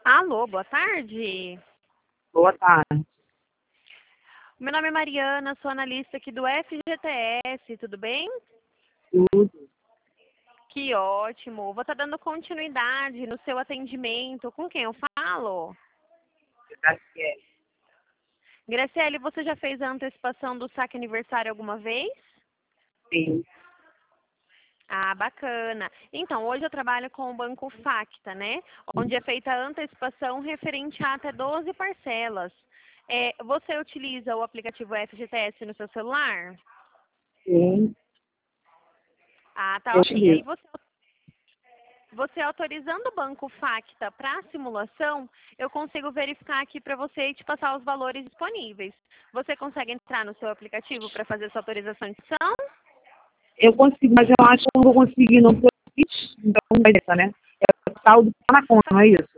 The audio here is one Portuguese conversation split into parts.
Alô, boa tarde. Boa tarde. Meu nome é Mariana, sou analista aqui do FGTS, tudo bem? Tudo. Que ótimo. Vou estar dando continuidade no seu atendimento. Com quem eu falo? Graciele. Graciele, você já fez a antecipação do saque aniversário alguma vez? Sim. Ah, bacana. Então, hoje eu trabalho com o Banco Facta, né? Onde é feita a antecipação referente a até 12 parcelas. Você utiliza o aplicativo FGTS no seu celular? Sim. Ah, tá Eu ok. Aí utilizo. você autorizando o Banco Facta para a simulação, eu consigo verificar aqui para você e te passar os valores disponíveis. Você consegue entrar no seu aplicativo para fazer sua autorização de sessão? Eu consigo, mas eu acho que eu não vou conseguir, não, porque eu fiz, então não vai deixar, né? É o saldo que tá na conta, não é isso?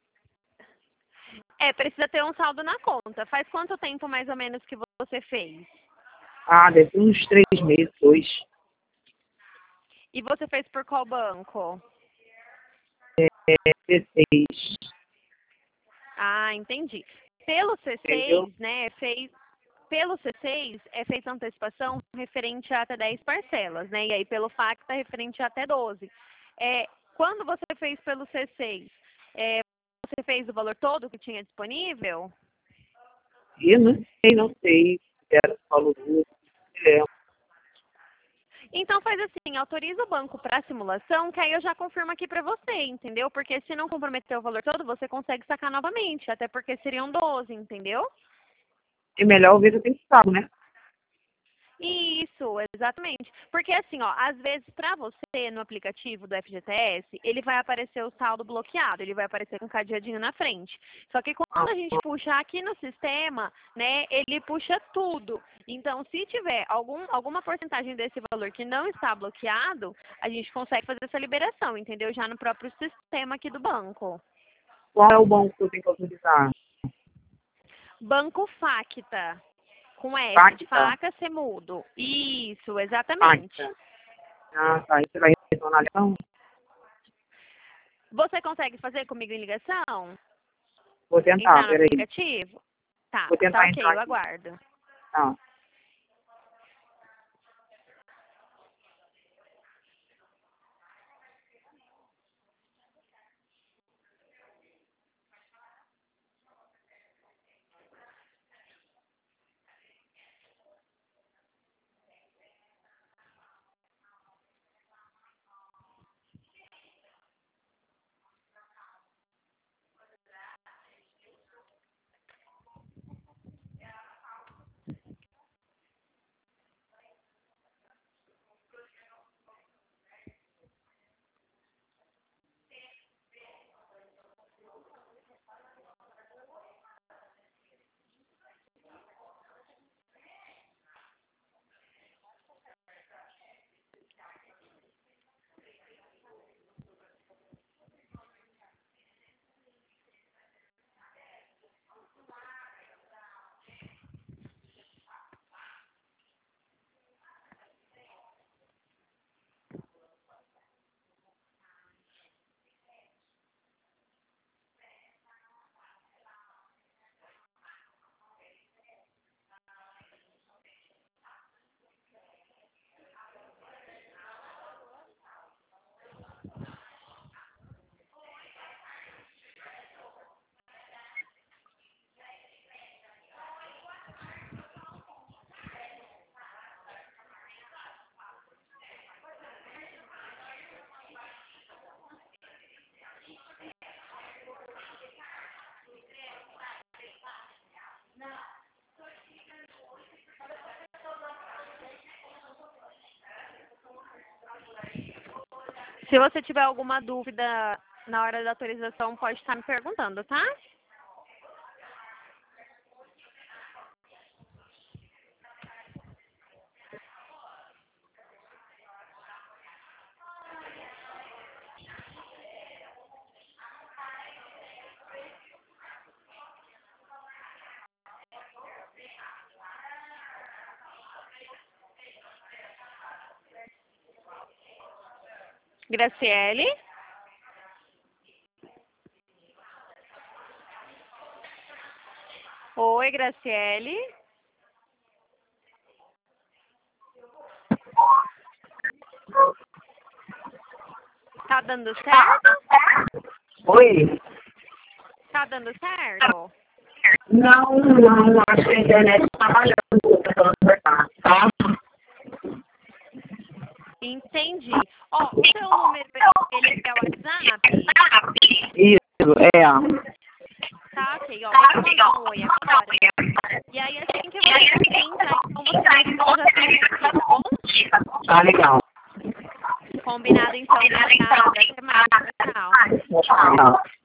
Precisa ter um saldo na conta. Faz quanto tempo mais ou menos que você fez? Ah, deve ter uns 3 meses, 2. E você fez por qual banco? 16. Ah, entendi. Pelo Entendeu? C6, né, pelo C6 é feita antecipação referente a até 10 parcelas, né? E aí pelo Facta referente a até 12. Quando você fez pelo C6, você fez o valor todo que tinha disponível? E não sei. Era falou tudo. Então faz assim, autoriza o banco para simulação, que aí eu já confirmo aqui para você, entendeu? Porque se não comprometer o valor todo, você consegue sacar novamente, até porque seriam 12, entendeu? É melhor ver se eu tenho saldo, né? Isso, exatamente. Porque assim, ó, às vezes para você no aplicativo do FGTS, ele vai aparecer o saldo bloqueado, ele vai aparecer com um cadeadinho na frente. Só que Ah, quando a gente puxa aqui no sistema, né, ele puxa tudo. Então, se tiver alguma porcentagem desse valor que não está bloqueado, a gente consegue fazer essa liberação, entendeu? Já no próprio sistema aqui do banco. qual é o banco que eu tenho que autorizar? Banco Facta, com F de Pacta? faca, C mudo. Isso, exatamente. Pacta. Ah, tá. Aí você vai retornar a ligação? Você consegue fazer comigo em ligação? Vou tentar, Entrar no peraí. aplicativo? Tá, Vou tá tentar ok, entrar eu aqui. aguardo. Tá. Se você tiver alguma dúvida na hora da autorização, pode estar me perguntando, tá? Graciele? Oi, Graciele. Tá dando certo? Oi? Tá dando certo? Não, acho que a internet está falhando para conversar, tá? Entendi. Ó, o seu número, ele é o WhatsApp? Isso, é. Tá, ok. Ó, vou te mandar um oi agora. E aí, assim que você entrar, então você vai responder, tá bom? Tá legal. Combinado, então. Obrigada. Até mais. Tchau. Tchau.